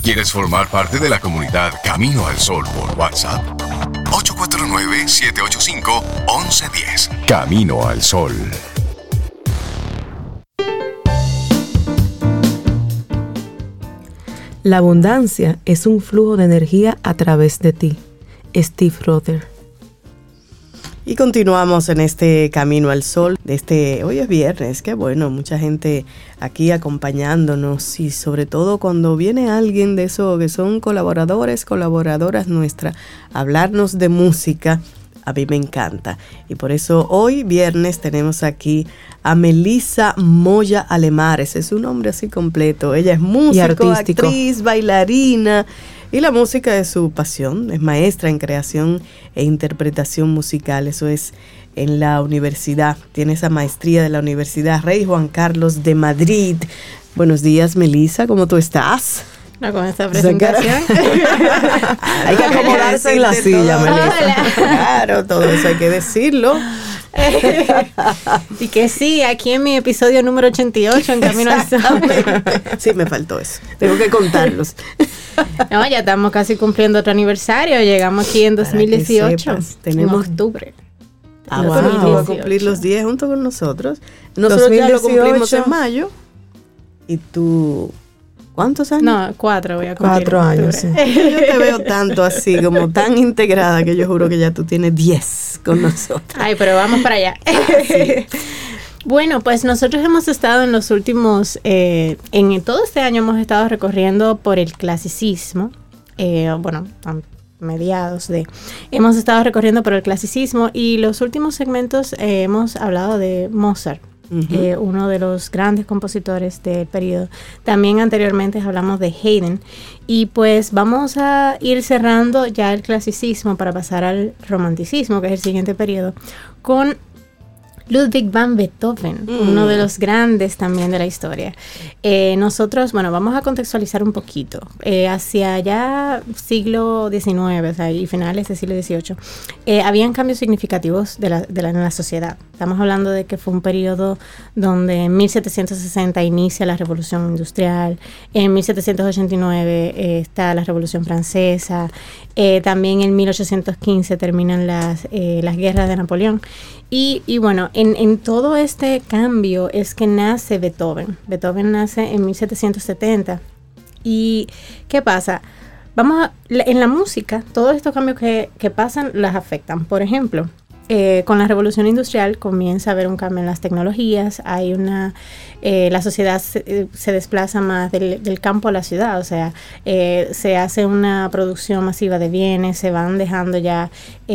¿Quieres formar parte de la comunidad Camino al Sol por WhatsApp? 849-785-1110. Camino al Sol. La abundancia es un flujo de energía a través de ti. Steve Rother. Y continuamos en este Camino al Sol. Hoy es viernes, qué bueno, mucha gente aquí acompañándonos y sobre todo cuando viene alguien de eso que son colaboradoras nuestras, a hablarnos de música, a mí me encanta. Y por eso hoy viernes tenemos aquí a Melissa Moya Alemares, es un nombre así completo. Ella es músico, actriz, bailarina. Y la música es su pasión, es maestra en creación e interpretación musical, eso es en la universidad, tiene esa maestría de la Universidad Rey Juan Carlos de Madrid. Buenos días, Melissa, ¿cómo tú estás? No, con esta presentación. Hay que acomodarse en la silla, Melissa. Hola. Claro, todo eso hay que decirlo. Y que sí, aquí en mi episodio número 88 en Camino al Sol. Sí, me faltó eso. Tengo que contarlos. No, ya estamos casi cumpliendo otro aniversario. Llegamos aquí en 2018. Tenemos en octubre. Wow, a cumplir los 10 junto con nosotros. Nosotros 2018. Ya lo cumplimos en mayo. ¿Y tú? ¿Cuántos años? No, 4 voy a cumplir. 4 años, sí. Yo te veo tanto así, como tan integrada, que yo juro que ya tú tienes 10 con nosotros. Ay, pero vamos para allá. Sí. Bueno, pues nosotros hemos estado en los últimos, en todo este año hemos estado recorriendo por el clasicismo, hemos estado recorriendo por el clasicismo y los últimos segmentos hemos hablado de Mozart. Uh-huh. Uno de los grandes compositores del periodo. También anteriormente hablamos de Haydn y pues vamos a ir cerrando ya el clasicismo para pasar al romanticismo, que es el siguiente periodo, con Ludwig van Beethoven, uno de los grandes también de la historia. Nosotros, vamos a contextualizar un poquito. Hacia ya siglo XIX, o sea, y finales del siglo XVIII, habían cambios significativos en la sociedad. Estamos hablando de que fue un periodo donde en 1760 inicia la Revolución Industrial, en 1789 está la Revolución Francesa, también en 1815 terminan las guerras de Napoleón. Y bueno, en todo este cambio es que nace Beethoven. Beethoven nace en 1770. ¿Y qué pasa? En la música, todos estos cambios que pasan las afectan. Por ejemplo, con la Revolución Industrial comienza a haber un cambio en las tecnologías, la sociedad se desplaza más del campo a la ciudad, o sea, se hace una producción masiva de bienes, se van dejando ya,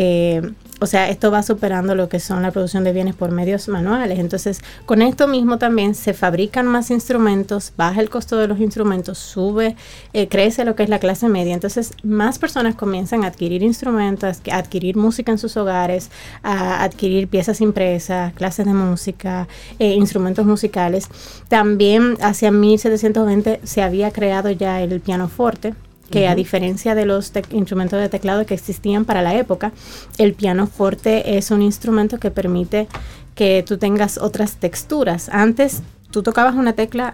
esto va superando lo que son la producción de bienes por medios manuales. Entonces, con esto mismo también se fabrican más instrumentos, baja el costo de los instrumentos, crece lo que es la clase media. Entonces, más personas comienzan a adquirir instrumentos, a adquirir música en sus hogares, a adquirir piezas impresas, clases de música, instrumentos musicales. También hacia 1720 se había creado ya el pianoforte, que a diferencia de los instrumentos de teclado que existían para la época, el pianoforte es un instrumento que permite que tú tengas otras texturas. Antes tú tocabas una tecla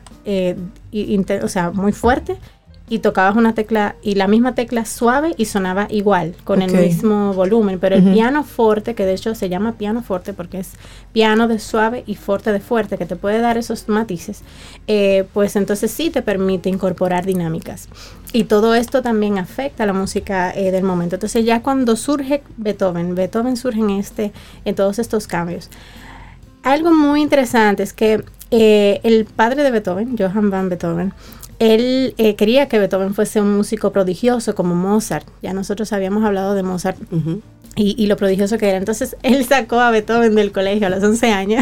muy fuerte y tocabas una tecla y la misma tecla suave y sonaba igual, con el mismo volumen, pero el pianoforte, que de hecho se llama pianoforte porque es piano de suave y forte de fuerte, que te puede dar esos matices, pues entonces sí te permite incorporar dinámicas. Y todo esto también afecta a la música del momento. Entonces ya cuando surge Beethoven surge en todos estos cambios. Algo muy interesante es que el padre de Beethoven, Johann van Beethoven, él quería que Beethoven fuese un músico prodigioso como Mozart. Ya nosotros habíamos hablado de Mozart y lo prodigioso que era. Entonces él sacó a Beethoven del colegio a los 11 años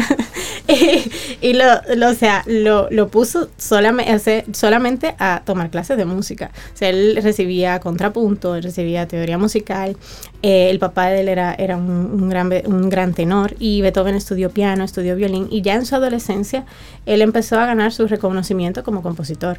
y lo puso solamente a tomar clases de música. O sea, él recibía contrapunto, él recibía teoría musical. El papá de él era un gran tenor, y Beethoven estudió piano, estudió violín, y ya en su adolescencia él empezó a ganar su reconocimiento como compositor.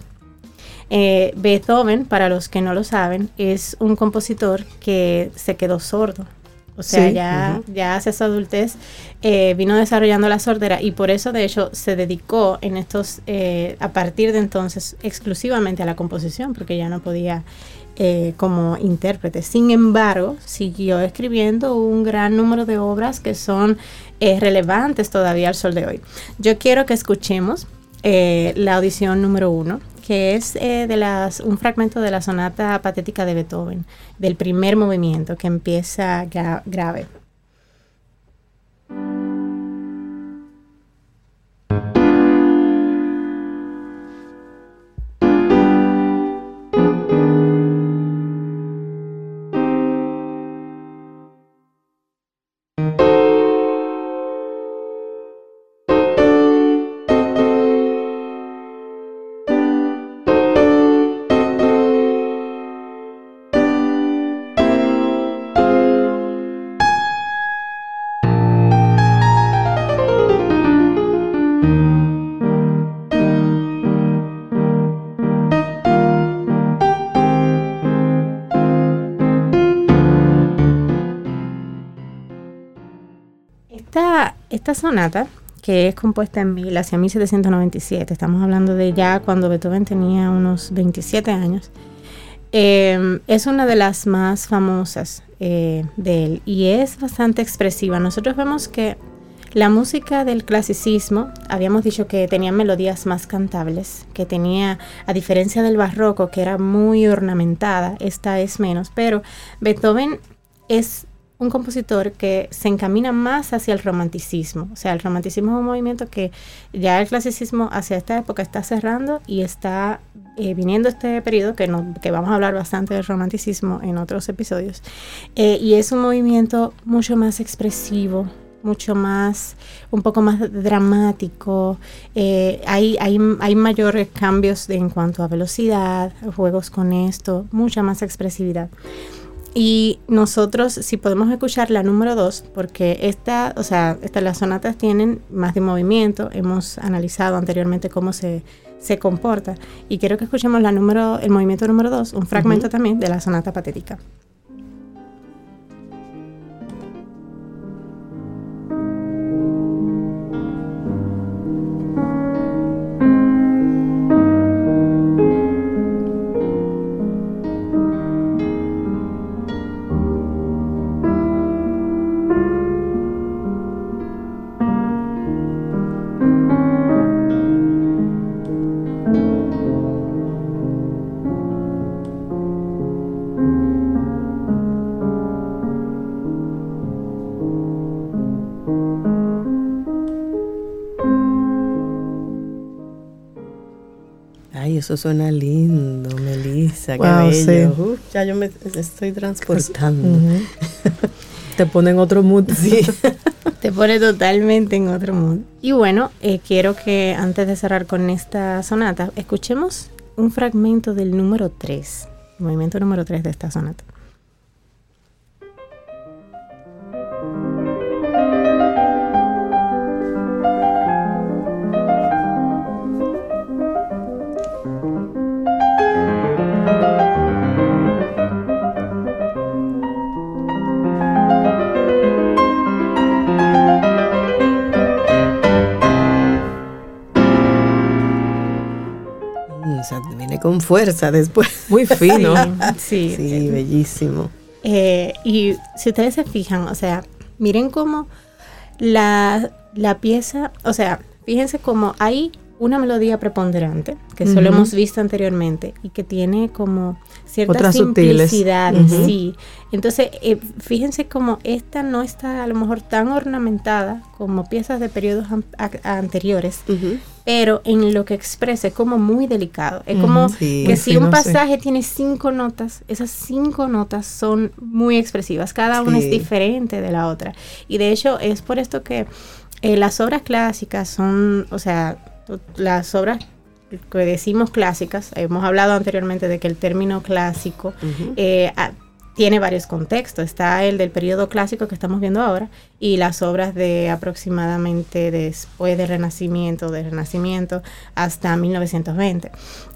Beethoven, para los que no lo saben, es un compositor que se quedó sordo. O sea, Sí, ya hacia su adultez vino desarrollando la sordera, y por eso, de hecho, se dedicó a partir de entonces exclusivamente a la composición, porque ya no podía como intérprete. Sin embargo, siguió escribiendo un gran número de obras que son relevantes todavía al sol de hoy. Yo quiero que escuchemos la audición número 1, que es un fragmento de la sonata patética de Beethoven, del primer movimiento, que empieza grave. Esta sonata, que es compuesta hacia 1797, estamos hablando de ya cuando Beethoven tenía unos 27 años, es una de las más famosas de él, y es bastante expresiva. Nosotros vemos que la música del clasicismo, habíamos dicho que tenía melodías más cantables, que tenía, a diferencia del barroco, que era muy ornamentada, esta es menos, pero Beethoven es un compositor que se encamina más hacia el romanticismo. O sea, el romanticismo es un movimiento que ya el clasicismo hacia esta época está cerrando, y está viniendo este periodo que vamos a hablar bastante del romanticismo en otros episodios. Y es un movimiento mucho más expresivo, un poco más dramático. Hay mayores cambios en cuanto a velocidad, juegos con esto, mucha más expresividad. Y nosotros, si podemos escuchar la número 2, porque las sonatas tienen más de movimiento, hemos analizado anteriormente cómo se comporta, y quiero que escuchemos el movimiento número 2, un fragmento también de la sonata patética. Ay, eso suena lindo, Melissa, Wow, qué bello. sí. Ya yo me estoy transportando. Te pone en otro mood. Sí. Te pone totalmente en otro mood. Y bueno, quiero que antes de cerrar con esta sonata, escuchemos un fragmento del número 3, el movimiento número 3 de esta sonata. O sea, viene con fuerza después. Muy fino. Sí, Sí, bellísimo. y si ustedes se fijan, o sea, miren cómo la pieza, o sea, fíjense cómo hay una melodía preponderante, que solo hemos visto anteriormente, y que tiene como cierta otras simplicidad, sutiles. sí. Entonces, fíjense cómo esta no está a lo mejor tan ornamentada como piezas de periodos anteriores, pero en lo que expresa es como muy delicado. Es como Sí. que Muy si fino, un pasaje tiene 5 notas, esas 5 notas son muy expresivas. Cada una es diferente de la otra. Y de hecho, es por esto que las obras clásicas son, o sea, las obras que decimos clásicas, hemos hablado anteriormente de que el término clásico tiene varios contextos. Está el del periodo clásico que estamos viendo ahora, y las obras de aproximadamente después del Renacimiento hasta 1920.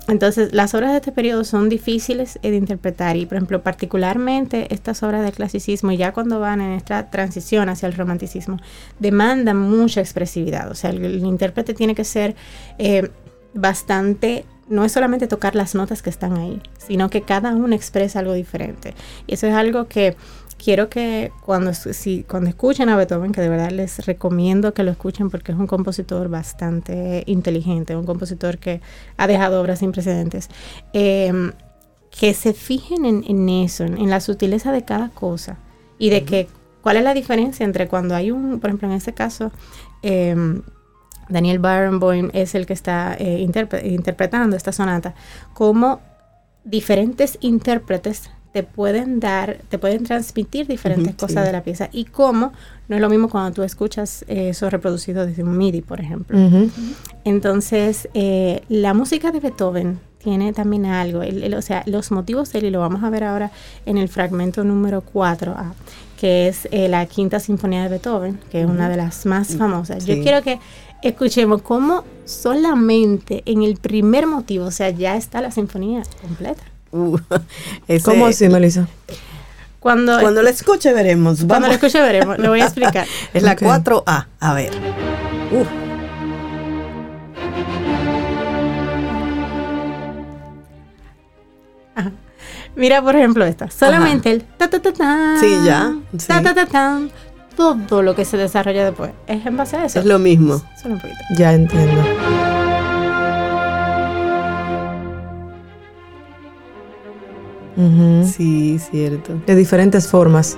Entonces, las obras de este periodo son difíciles de interpretar y, por ejemplo, particularmente estas obras del clasicismo, ya cuando van en esta transición hacia el romanticismo, demandan mucha expresividad. O sea, el intérprete tiene que ser bastante, no es solamente tocar las notas que están ahí, sino que cada uno expresa algo diferente. Y eso es algo que quiero que cuando escuchen a Beethoven, que de verdad les recomiendo que lo escuchen porque es un compositor bastante inteligente, un compositor que ha dejado obras sin precedentes, que se fijen en eso, en la sutileza de cada cosa y de que cuál es la diferencia entre cuando hay por ejemplo, en este caso, Daniel Barenboim es el que está interpretando esta sonata, como diferentes intérpretes te pueden transmitir diferentes cosas de la pieza, y cómo no es lo mismo cuando tú escuchas eso reproducido desde un MIDI, por ejemplo. Entonces, la música de Beethoven tiene también algo, o sea, los motivos de él, y lo vamos a ver ahora en el fragmento número 4A, que es la Quinta Sinfonía de Beethoven, que es una de las más famosas. Sí. Yo quiero que escuchemos cómo solamente en el primer motivo, o sea, ya está la sinfonía completa. ¿Cómo así, Melissa? Cuando la escuche veremos. Cuando la escuche veremos, lo voy a explicar. Es la 4A, a ver. Ajá. Mira, por ejemplo, esta. Solamente el ta-ta-ta-tan. Sí, ya. Sí. Ta-ta-ta-tan. Todo lo que se desarrolla después es en base a eso. Es lo mismo. Solo un poquito. Ya entiendo. Sí, cierto. De diferentes formas.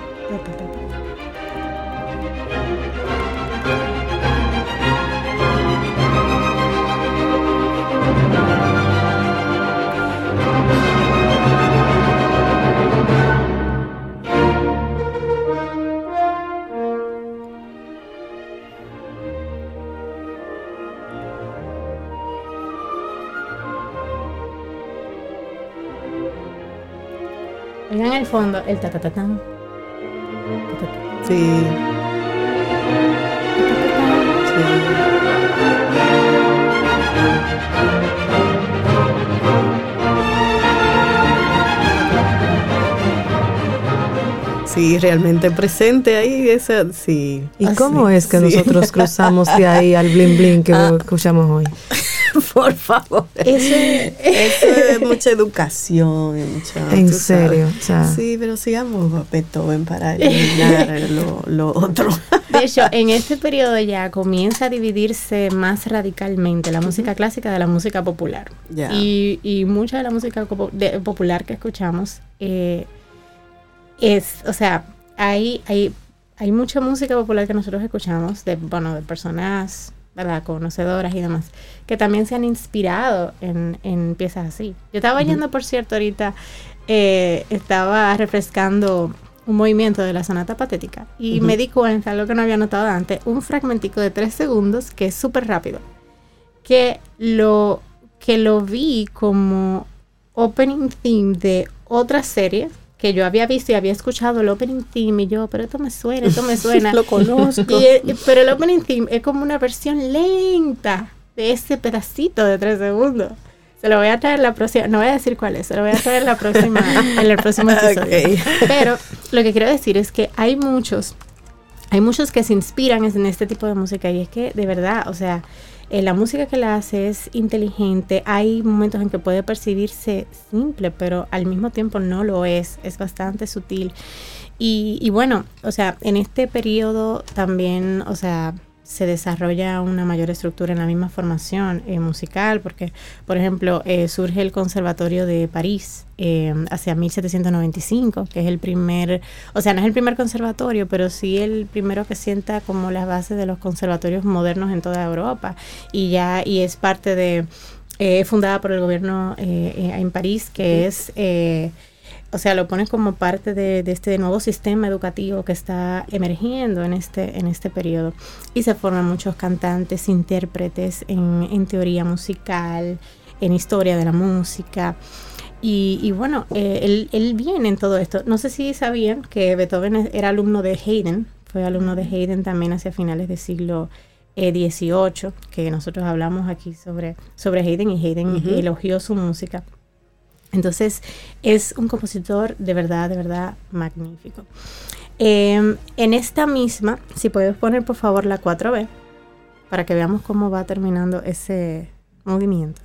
Oigan el fondo, el ta-ta-ta-tan. Sí. Sí, realmente presente ahí esa, sí. ¿Y cómo es que nosotros cruzamos de ahí al blin blin que escuchamos hoy? Por favor. Eso es mucha educación. En serio. O sea. Sí, pero sigamos a Beethoven para eliminar lo otro. De hecho, en este periodo ya comienza a dividirse más radicalmente la música clásica de la música popular. Yeah. Y mucha de la música popular que escuchamos o sea, hay mucha música popular que nosotros escuchamos de personas, ¿verdad?, conocedoras y demás, que también se han inspirado en piezas así. Yo estaba oyendo, por cierto, ahorita estaba refrescando un movimiento de la sonata patética y me di cuenta, algo que no había notado antes, un fragmentico de 3 segundos que es súper rápido, que lo vi como opening theme de otra serie que yo había visto y había escuchado el opening theme, y yo, pero esto me suena. Lo conozco. Pero el opening theme es como una versión lenta de ese pedacito de 3 segundos. Se lo voy a traer la próxima, no voy a decir cuál es, se lo voy a traer en el próximo episodio. Okay. Pero lo que quiero decir es que hay muchos que se inspiran en este tipo de música, y es que, de verdad, o sea, la música que la hace es inteligente. Hay momentos en que puede percibirse simple, pero al mismo tiempo no lo es bastante sutil. Y bueno, o sea, en este periodo también, o sea, se desarrolla una mayor estructura en la misma formación musical, porque, por ejemplo, surge el Conservatorio de París hacia 1795, que es el primer, o sea, no es el primer conservatorio, pero sí el primero que sienta como las bases de los conservatorios modernos en toda Europa, y es parte de, fundada por el gobierno en París, que es... o sea, lo pones como parte de este nuevo sistema educativo que está emergiendo en este periodo. Y se forman muchos cantantes, intérpretes en teoría musical, en historia de la música. Y bueno, él viene en todo esto. No sé si sabían que Beethoven era alumno de Haydn. Fue alumno de Haydn también hacia finales del siglo 18, que nosotros hablamos aquí sobre Haydn, y Haydn elogió su música. Entonces, es un compositor de verdad magnífico. En esta misma, si puedes poner por favor la 4B, para que veamos cómo va terminando ese movimiento.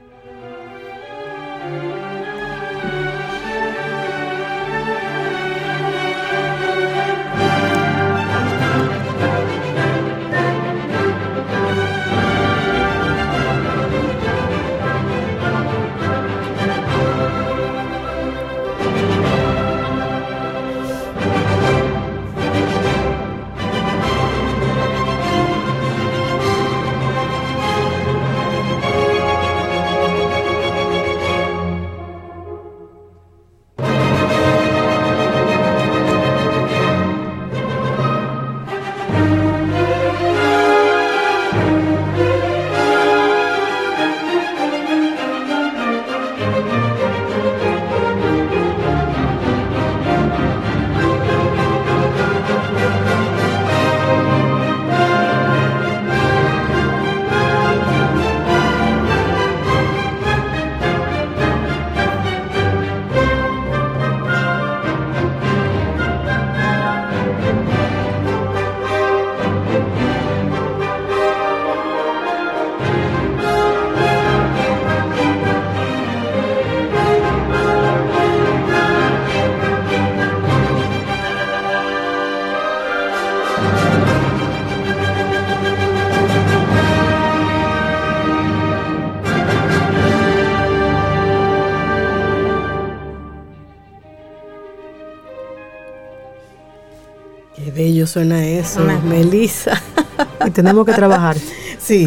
Qué bello suena eso, Melissa. Y tenemos que trabajar. Sí.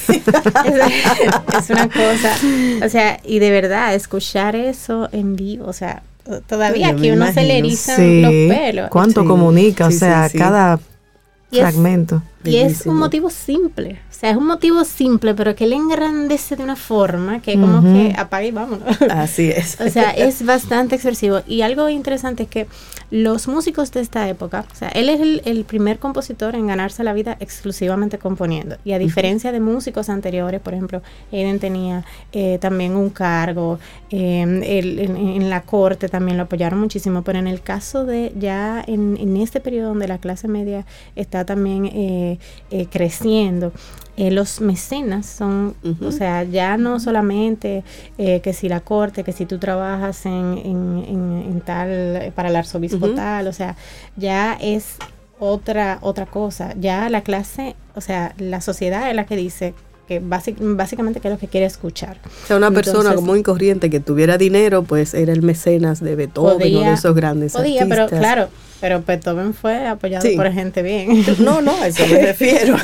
Es una cosa, o sea, y de verdad, escuchar eso en vivo, o sea, todavía aquí uno se le erizan los pelos. ¿Cuánto comunica? O sea, cada fragmento. Y es un motivo simple, o sea, es un motivo simple, pero que le engrandece de una forma que como que apaga y vámonos. Así es. O sea, es bastante expresivo. Y algo interesante es que los músicos de esta época, o sea, él es el primer compositor en ganarse la vida exclusivamente componiendo. Y a diferencia de músicos anteriores, por ejemplo, Haydn tenía también un cargo, en la corte también lo apoyaron muchísimo, pero en el caso de ya en este periodo donde la clase media está también creciendo, los mecenas son, o sea, ya no solamente que si la corte, que si tú trabajas en tal, para el arzobispo tal, o sea, ya es otra cosa, ya la clase, o sea, la sociedad es la que dice que básicamente que es lo que quiere escuchar. O sea, una persona común y corriente que tuviera dinero, pues era el mecenas de Beethoven o de esos grandes artistas. Pero claro, pero Beethoven fue apoyado por gente bien. No, a eso me refiero.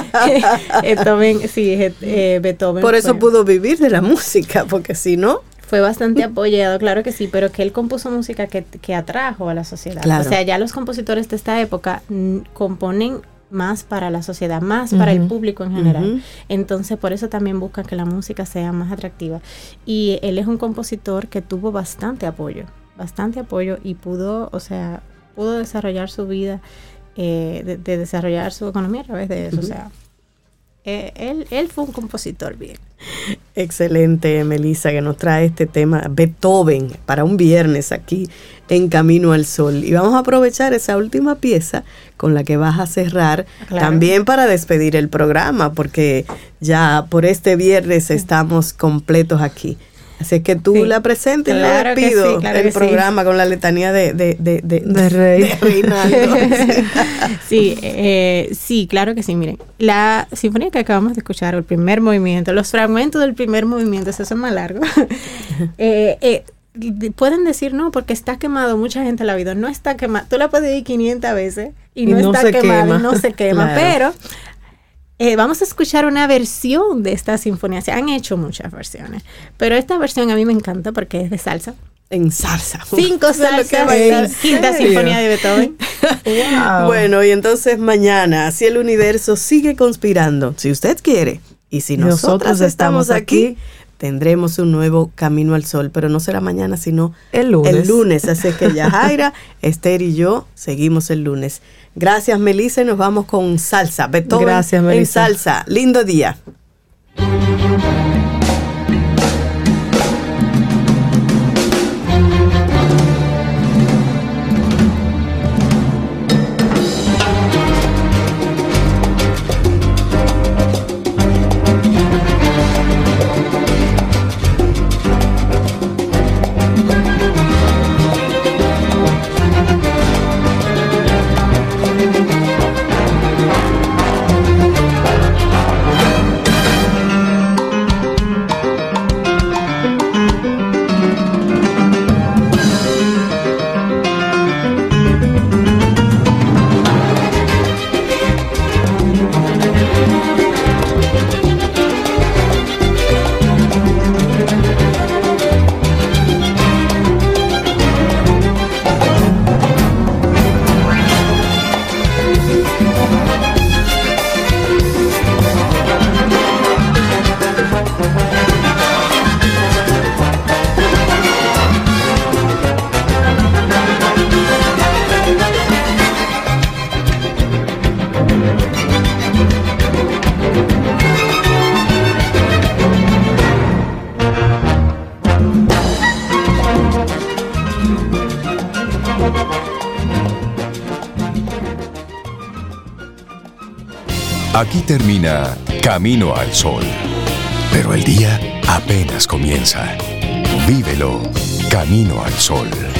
Beethoven por eso pudo vivir de la música, porque si no... Fue bastante apoyado, claro que sí, pero que él compuso música que atrajo a la sociedad. Claro. O sea, ya los compositores de esta época componen más para la sociedad, más para el público en general. Entonces, por eso también buscan que la música sea más atractiva. Y él es un compositor que tuvo bastante apoyo y pudo desarrollar su vida, de desarrollar su economía a través de eso. O sea, él fue un compositor bien. Excelente, Melissa, que nos trae este tema Beethoven para un viernes aquí en Camino al Sol. Y vamos a aprovechar esa última pieza con la que vas a cerrar, también para despedir el programa, porque ya por este viernes estamos completos aquí. Así es que tú la presentes y le despido el programa con la letanía de Reinaldo. Sí, claro que sí. Miren, la sinfonía que acabamos de escuchar, el primer movimiento, los fragmentos del primer movimiento, esos son más largos. Pueden decir no, porque está quemado, mucha gente la ha oído. No está quemado. Tú la puedes oír 500 veces y no está quemada y no se quema, pero... vamos a escuchar una versión de esta sinfonía. Se han hecho muchas versiones, pero esta versión a mí me encanta porque es de salsa. En salsa. 5 salsas, quinta sinfonía de Beethoven. Wow. Bueno, y entonces mañana, si el universo sigue conspirando, si usted quiere, y si nosotros estamos aquí, tendremos un nuevo Camino al Sol, pero no será mañana, sino el lunes. Así que Yajaira, Esther y yo seguimos el lunes. Gracias, Melissa, y nos vamos con salsa. Beethoven. Gracias, Melissa. En salsa. Lindo día. Aquí termina Camino al Sol. Pero el día apenas comienza. Vívelo Camino al Sol.